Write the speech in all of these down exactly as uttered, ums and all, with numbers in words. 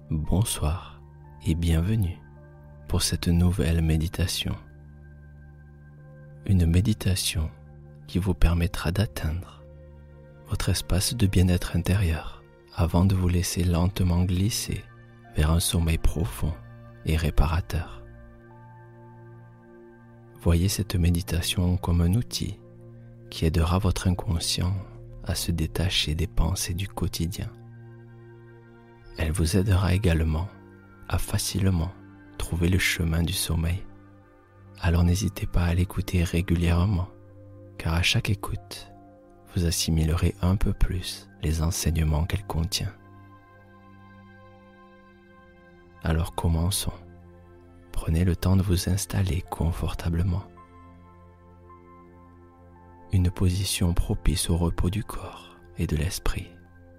Bonsoir et bienvenue pour cette nouvelle méditation. Une méditation qui vous permettra d'atteindre votre espace de bien-être intérieur avant de vous laisser lentement glisser vers un sommeil profond et réparateur. Voyez cette méditation comme un outil qui aidera votre inconscient à se détacher des pensées du quotidien. Elle vous aidera également à facilement trouver le chemin du sommeil. Alors n'hésitez pas à l'écouter régulièrement, car à chaque écoute, vous assimilerez un peu plus les enseignements qu'elle contient. Alors commençons. Prenez le temps de vous installer confortablement. Une position propice au repos du corps et de l'esprit.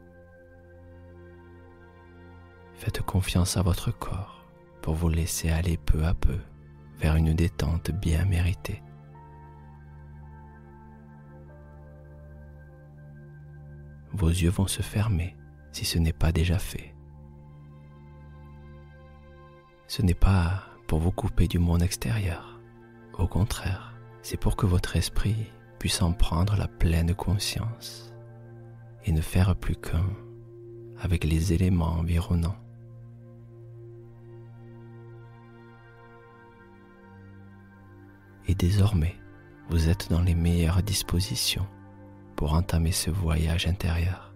Faites confiance à votre corps pour vous laisser aller peu à peu vers une détente bien méritée. Vos yeux vont se fermer si ce n'est pas déjà fait. Ce n'est pas pour vous couper du monde extérieur. Au contraire, c'est pour que votre esprit puisse en prendre la pleine conscience et ne faire plus qu'un avec les éléments environnants. Et désormais, vous êtes dans les meilleures dispositions pour entamer ce voyage intérieur.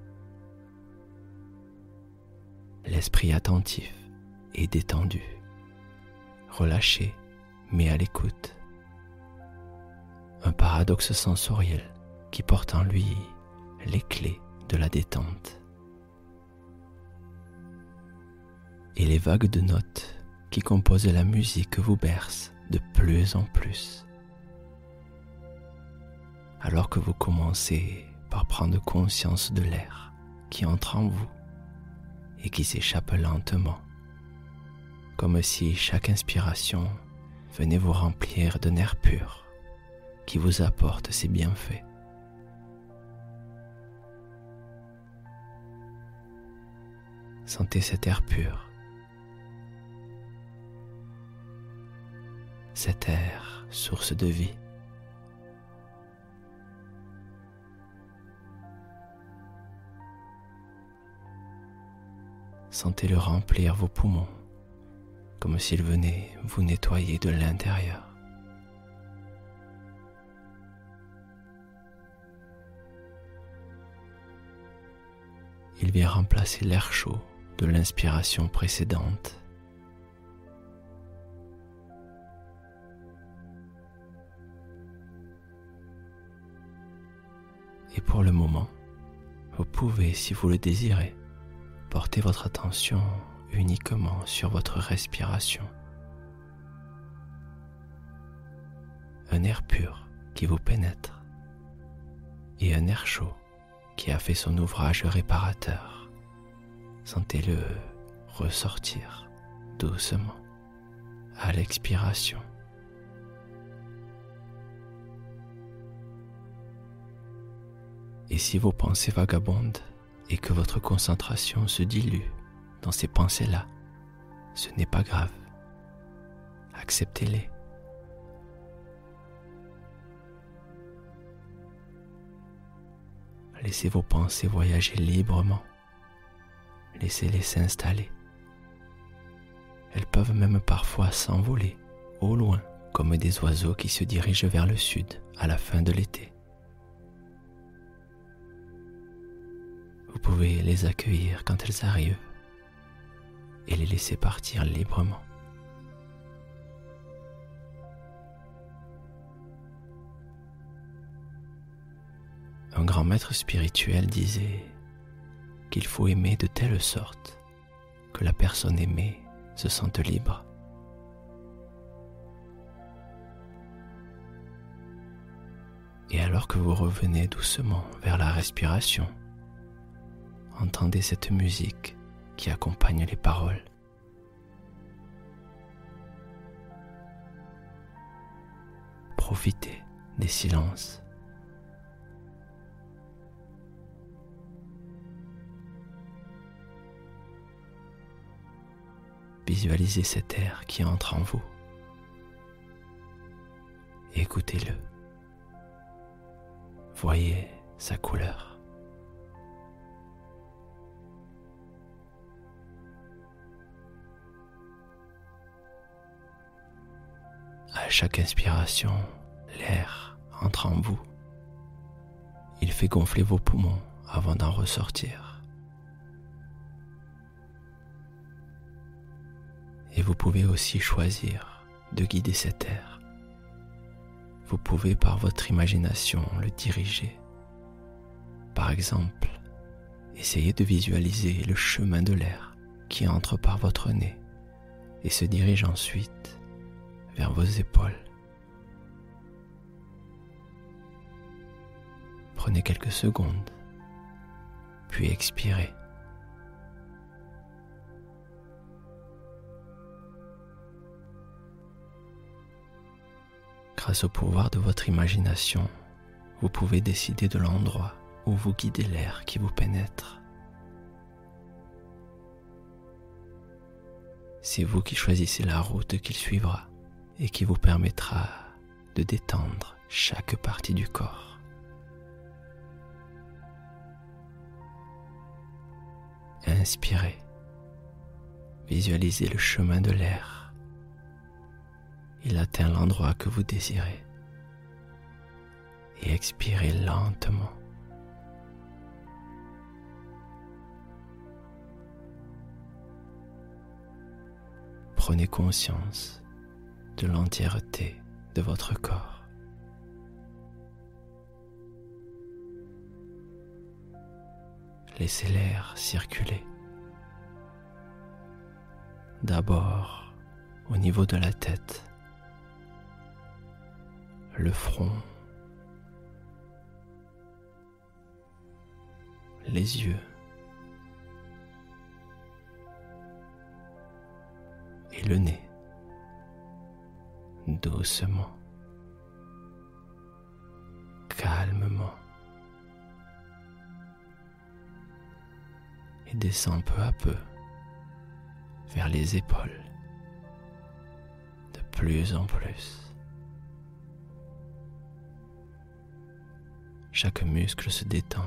L'esprit attentif et détendu, relâché mais à l'écoute. Un paradoxe sensoriel qui porte en lui les clés de la détente. Et les vagues de notes qui composent la musique vous bercent de plus en plus. Alors que vous commencez par prendre conscience de l'air qui entre en vous et qui s'échappe lentement, comme si chaque inspiration venait vous remplir d'un air pur qui vous apporte ses bienfaits. Sentez cet air pur, cet air source de vie. Sentez-le remplir vos poumons, comme s'il venait vous nettoyer de l'intérieur. Il vient remplacer l'air chaud de l'inspiration précédente. Et pour le moment, vous pouvez, si vous le désirez, porter votre attention uniquement sur votre respiration. Un air pur qui vous pénètre et un air chaud qui a fait son ouvrage réparateur. Sentez-le ressortir doucement à l'expiration. Et si vos pensées vagabondent et que votre concentration se dilue dans ces pensées-là, ce n'est pas grave. Acceptez-les. Laissez vos pensées voyager librement. Laissez-les s'installer. Elles peuvent même parfois s'envoler au loin, comme des oiseaux qui se dirigent vers le sud à la fin de l'été. Vous pouvez les accueillir quand elles arrivent et les laisser partir librement. Un grand maître spirituel disait qu'il faut aimer de telle sorte que la personne aimée se sente libre. Et alors que vous revenez doucement vers la respiration, entendez cette musique qui accompagne les paroles. Profitez des silences. Visualisez cet air qui entre en vous. Écoutez-le. Voyez sa couleur. À chaque inspiration, l'air entre en vous. Il fait gonfler vos poumons avant d'en ressortir. Et vous pouvez aussi choisir de guider cet air. Vous pouvez par votre imagination le diriger. Par exemple, essayez de visualiser le chemin de l'air qui entre par votre nez et se dirige ensuite vers vos épaules. Prenez quelques secondes, puis expirez. Grâce au pouvoir de votre imagination, vous pouvez décider de l'endroit où vous guidez l'air qui vous pénètre. C'est vous qui choisissez la route qu'il suivra et qui vous permettra de détendre chaque partie du corps. Inspirez. Visualisez le chemin de l'air. Il atteint l'endroit que vous désirez. Et expirez lentement. Prenez conscience de l'entièreté de votre corps. Laissez l'air circuler. D'abord, au niveau de la tête, le front, les yeux et le nez, doucement, calmement, et descend peu à peu vers les épaules, de plus en plus. Chaque muscle se détend.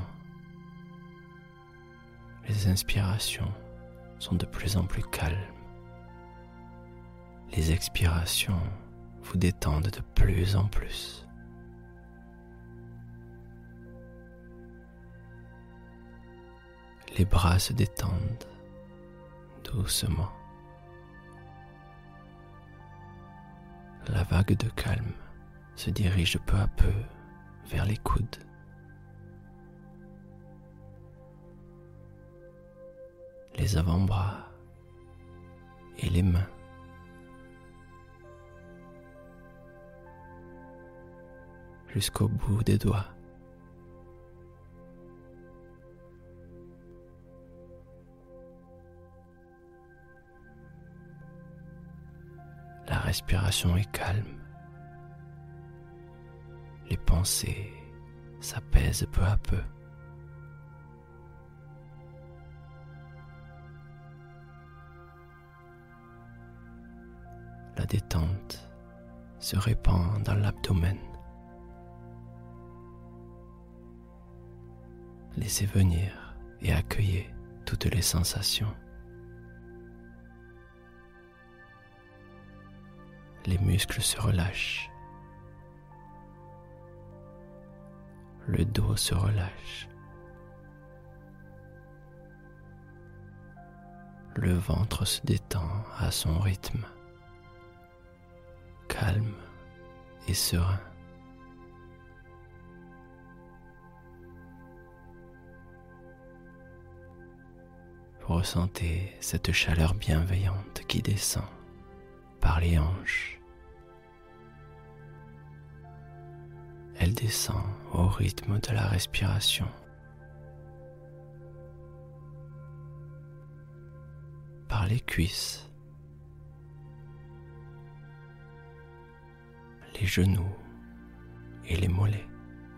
Les inspirations sont de plus en plus calmes. Les expirations vous détendent de plus en plus. Les bras se détendent doucement. La vague de calme se dirige peu à peu vers les coudes. Les avant-bras et les mains. Jusqu'au bout des doigts. La respiration est calme. Les pensées s'apaisent peu à peu. La détente se répand dans l'abdomen. Laissez venir et accueillez toutes les sensations. Les muscles se relâchent. Le dos se relâche. Le ventre se détend à son rythme, calme et serein. Vous ressentez cette chaleur bienveillante qui descend par les hanches. Elle descend au rythme de la respiration. Par les cuisses, les genoux et les mollets,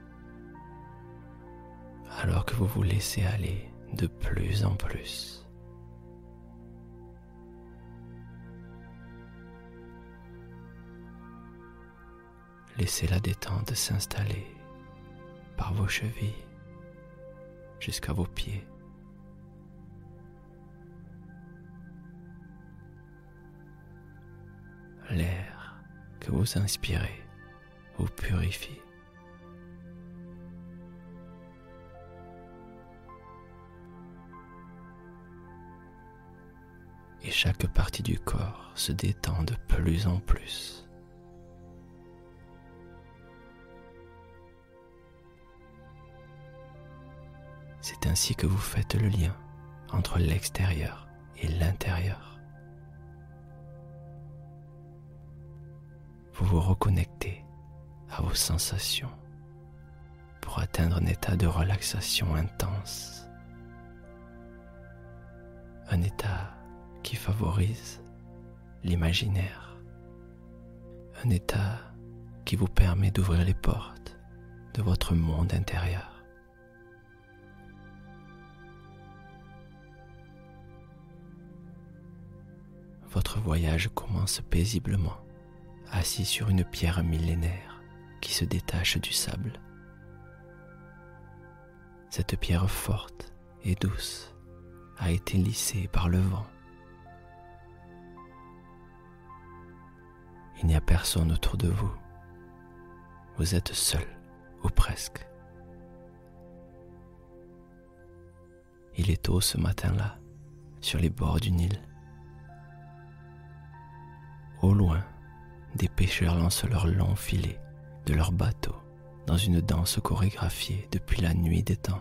alors que vous vous laissez aller de plus en plus. Laissez la détente s'installer par vos chevilles jusqu'à vos pieds. L'air que vous inspirez vous purifie. Et chaque partie du corps se détend de plus en plus. C'est ainsi que vous faites le lien entre l'extérieur et l'intérieur. Vous vous reconnectez à vos sensations pour atteindre un état de relaxation intense. Un état qui favorise l'imaginaire. Un état qui vous permet d'ouvrir les portes de votre monde intérieur. Votre voyage commence paisiblement, assis sur une pierre millénaire qui se détache du sable. Cette pierre forte et douce a été lissée par le vent. Il n'y a personne autour de vous. Vous êtes seul, ou presque. Il est tôt ce matin-là, sur les bords du Nil. Au loin, des pêcheurs lancent leurs longs filets de leurs bateaux dans une danse chorégraphiée depuis la nuit des temps.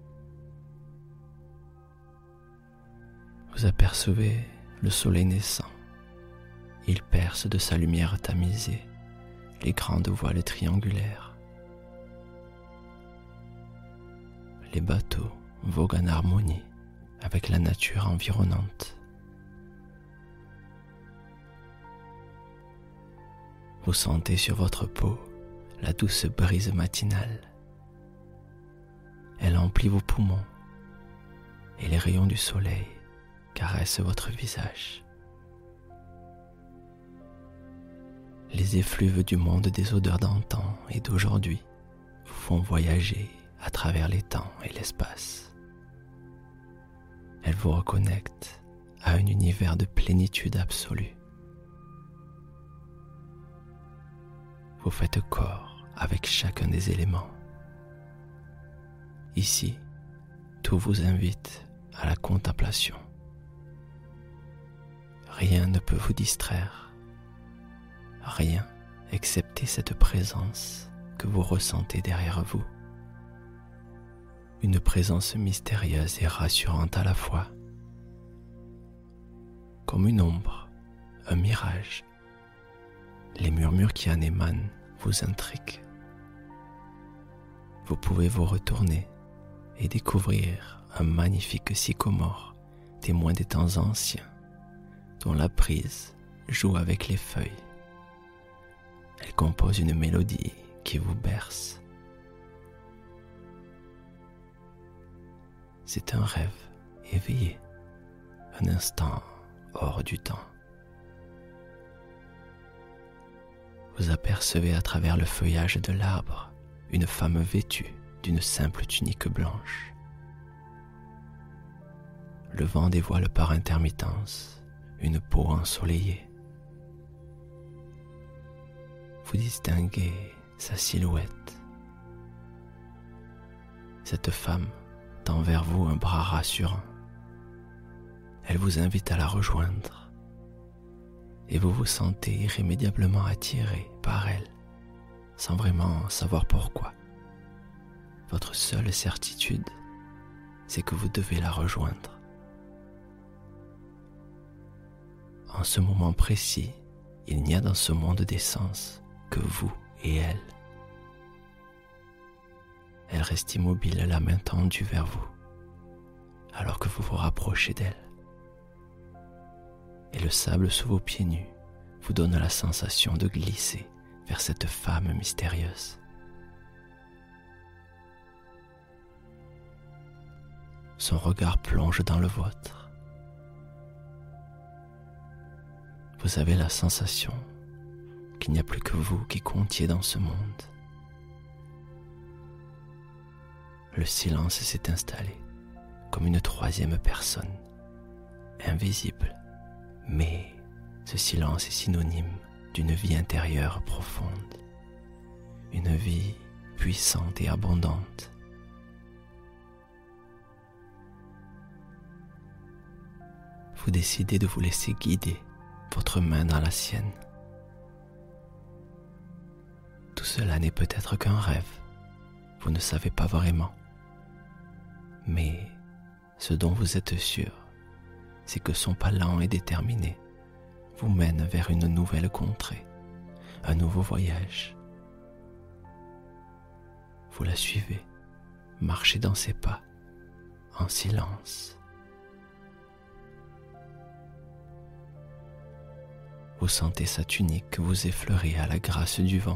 Vous apercevez le soleil naissant. Il perce de sa lumière tamisée les grandes voiles triangulaires. Les bateaux voguent en harmonie avec la nature environnante. Vous sentez sur votre peau la douce brise matinale. Elle emplit vos poumons et les rayons du soleil caressent votre visage. Les effluves du monde des odeurs d'antan et d'aujourd'hui vous font voyager à travers les temps et l'espace. Elles vous reconnectent à un univers de plénitude absolue. Vous faites corps avec chacun des éléments. Ici, tout vous invite à la contemplation. Rien ne peut vous distraire. Rien excepté cette présence que vous ressentez derrière vous. Une présence mystérieuse et rassurante à la fois. Comme une ombre, un mirage. Les murmures qui en émanent vous intriguent. Vous pouvez vous retourner et découvrir un magnifique sycomore, témoin des temps anciens, dont la brise joue avec les feuilles. Elle compose une mélodie qui vous berce. C'est un rêve éveillé, un instant hors du temps. Vous apercevez à travers le feuillage de l'arbre une femme vêtue d'une simple tunique blanche. Le vent dévoile par intermittence une peau ensoleillée. Vous distinguez sa silhouette. Cette femme tend vers vous un bras rassurant. Elle vous invite à la rejoindre. Et vous vous sentez irrémédiablement attiré par elle, sans vraiment savoir pourquoi. Votre seule certitude, c'est que vous devez la rejoindre. En ce moment précis, il n'y a dans ce monde des sens que vous et elle. Elle reste immobile, la main tendue vers vous, alors que vous vous rapprochez d'elle. Et le sable sous vos pieds nus vous donne la sensation de glisser vers cette femme mystérieuse. Son regard plonge dans le vôtre. Vous avez la sensation qu'il n'y a plus que vous qui comptiez dans ce monde. Le silence s'est installé comme une troisième personne, invisible, mais ce silence est synonyme d'une vie intérieure profonde, une vie puissante et abondante. Vous décidez de vous laisser guider, votre main dans la sienne. Tout cela n'est peut-être qu'un rêve, vous ne savez pas vraiment. Mais ce dont vous êtes sûr, c'est que son pas lent et déterminé vous mène vers une nouvelle contrée, un nouveau voyage. Vous la suivez, marchez dans ses pas, en silence. Vous sentez sa tunique vous effleurer à la grâce du vent,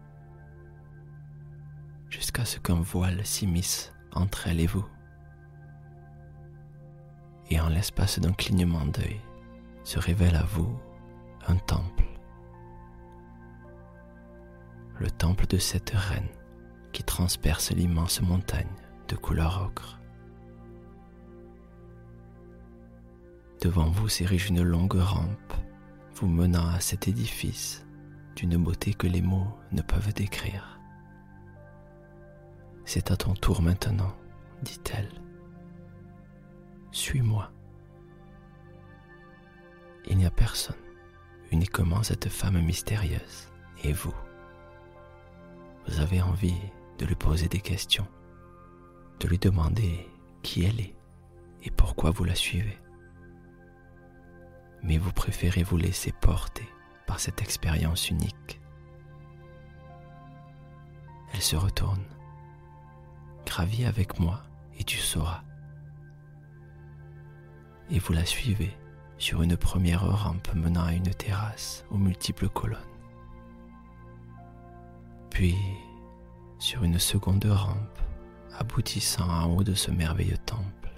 jusqu'à ce qu'un voile s'immisce entre elle et vous. Et en l'espace d'un clignement d'œil, se révèle à vous un temple. Le temple de cette reine qui transperce l'immense montagne de couleur ocre. Devant vous s'érige une longue rampe vous menant à cet édifice d'une beauté que les mots ne peuvent décrire. C'est à ton tour maintenant, dit-elle. Suis-moi. Il n'y a personne, uniquement cette femme mystérieuse et vous. Vous avez envie de lui poser des questions, de lui demander qui elle est et pourquoi vous la suivez. Mais vous préférez vous laisser porter par cette expérience unique. Elle se retourne. Gravis avec moi et tu sauras. Et vous la suivez sur une première rampe menant à une terrasse aux multiples colonnes. Puis sur une seconde rampe aboutissant en haut de ce merveilleux temple.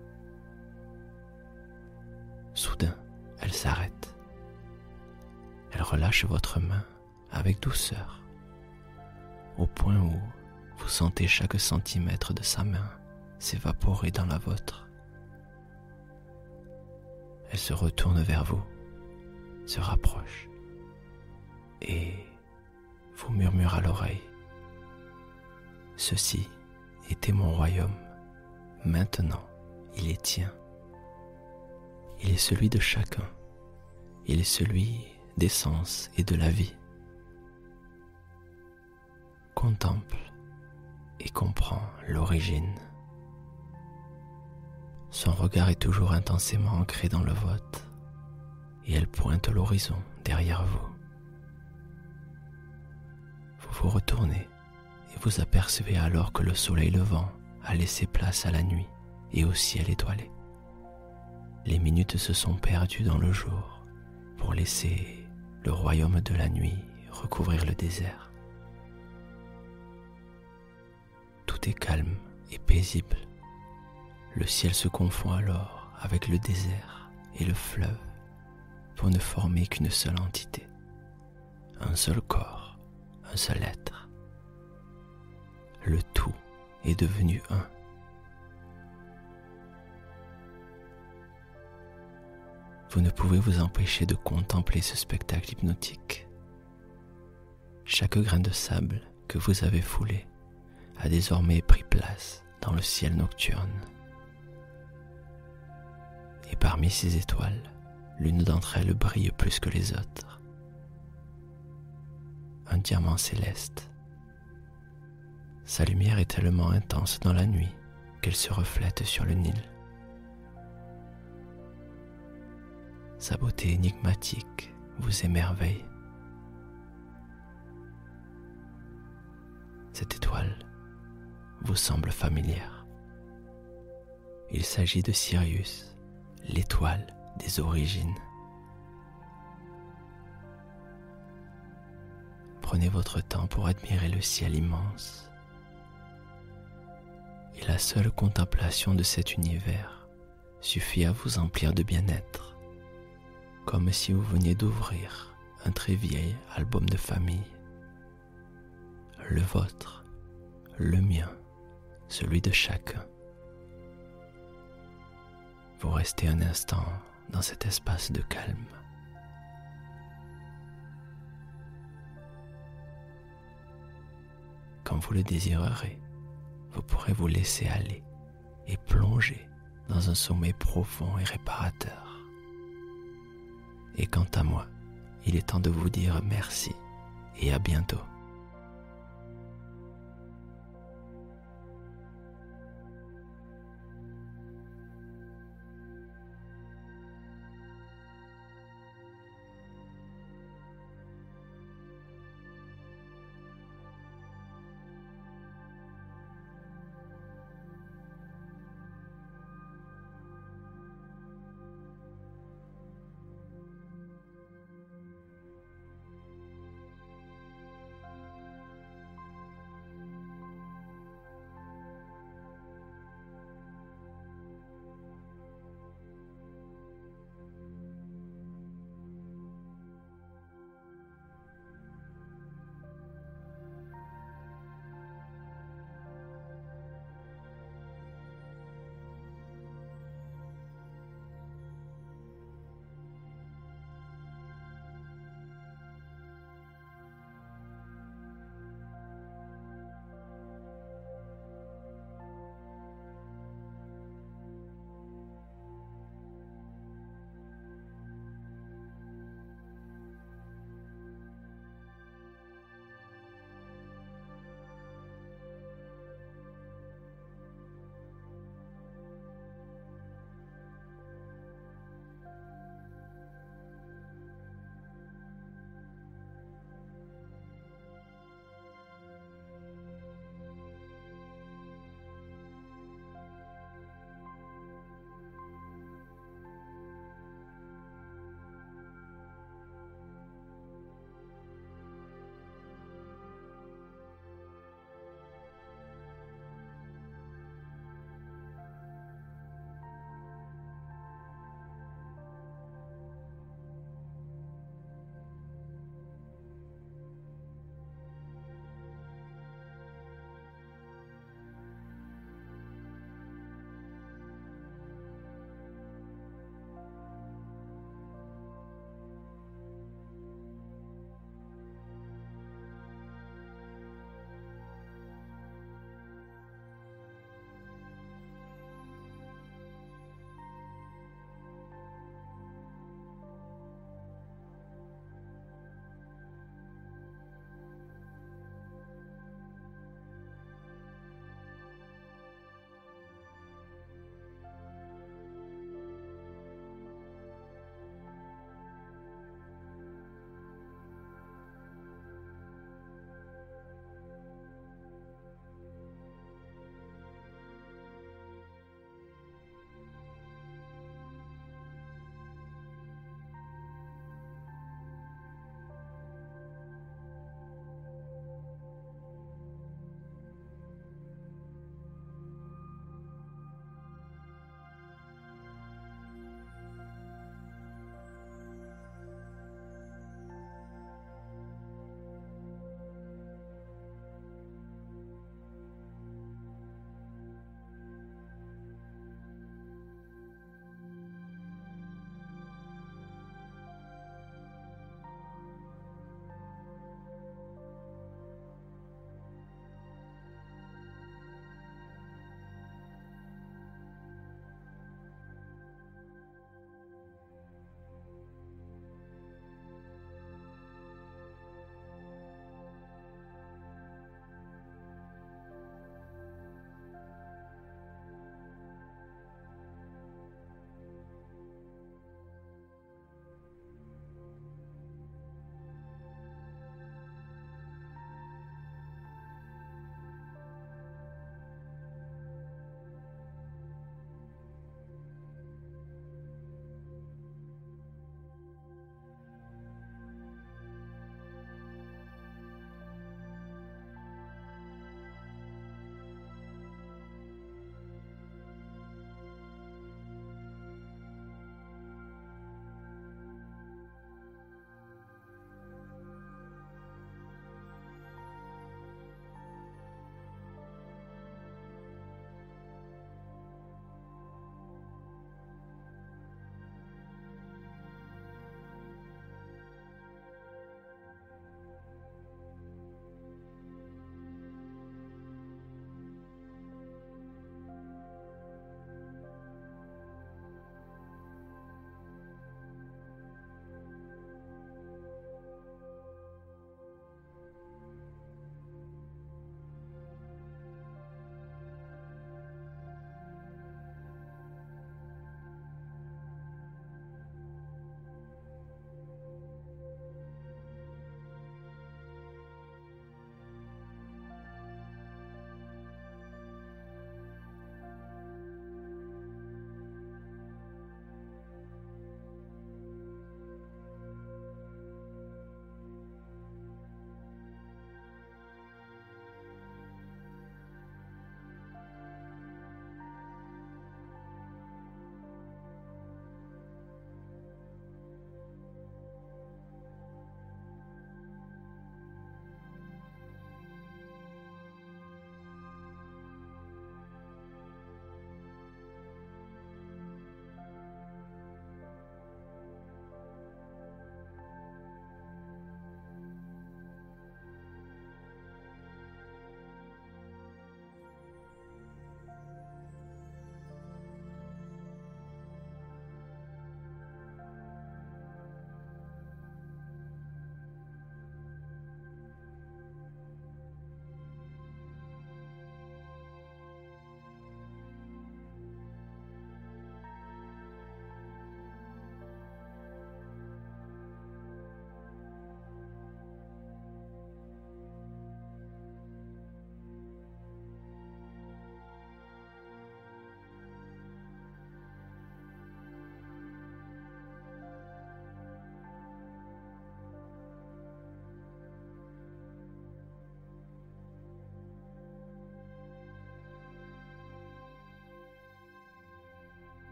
Soudain, elle s'arrête. Elle relâche votre main avec douceur, au point où vous sentez chaque centimètre de sa main s'évaporer dans la vôtre. Elle se retourne vers vous, se rapproche et vous murmure à l'oreille. Ceci était mon royaume. Maintenant, il est tien. Il est celui de chacun. Il est celui des sens et de la vie. Contemple et comprends l'origine. Son regard est toujours intensément ancré dans le vôtre et elle pointe l'horizon derrière vous. Vous vous retournez et vous apercevez alors que le soleil levant a laissé place à la nuit et au ciel étoilé. Les minutes se sont perdues dans le jour pour laisser le royaume de la nuit recouvrir le désert. Tout est calme et paisible. Le ciel se confond alors avec le désert et le fleuve pour ne former qu'une seule entité, un seul corps, un seul être. Le tout est devenu un. Vous ne pouvez vous empêcher de contempler ce spectacle hypnotique. Chaque grain de sable que vous avez foulé a désormais pris place dans le ciel nocturne. Et parmi ces étoiles, l'une d'entre elles brille plus que les autres. Un diamant céleste. Sa lumière est tellement intense dans la nuit qu'elle se reflète sur le Nil. Sa beauté énigmatique vous émerveille. Cette étoile vous semble familière. Il s'agit de Sirius, l'étoile des origines. Prenez votre temps pour admirer le ciel immense. Et la seule contemplation de cet univers suffit à vous emplir de bien-être, comme si vous veniez d'ouvrir un très vieil album de famille. Le vôtre, le mien, celui de chacun. Vous restez un instant dans cet espace de calme. Quand vous le désirerez, vous pourrez vous laisser aller et plonger dans un sommeil profond et réparateur. Et quant à moi, il est temps de vous dire merci et à bientôt.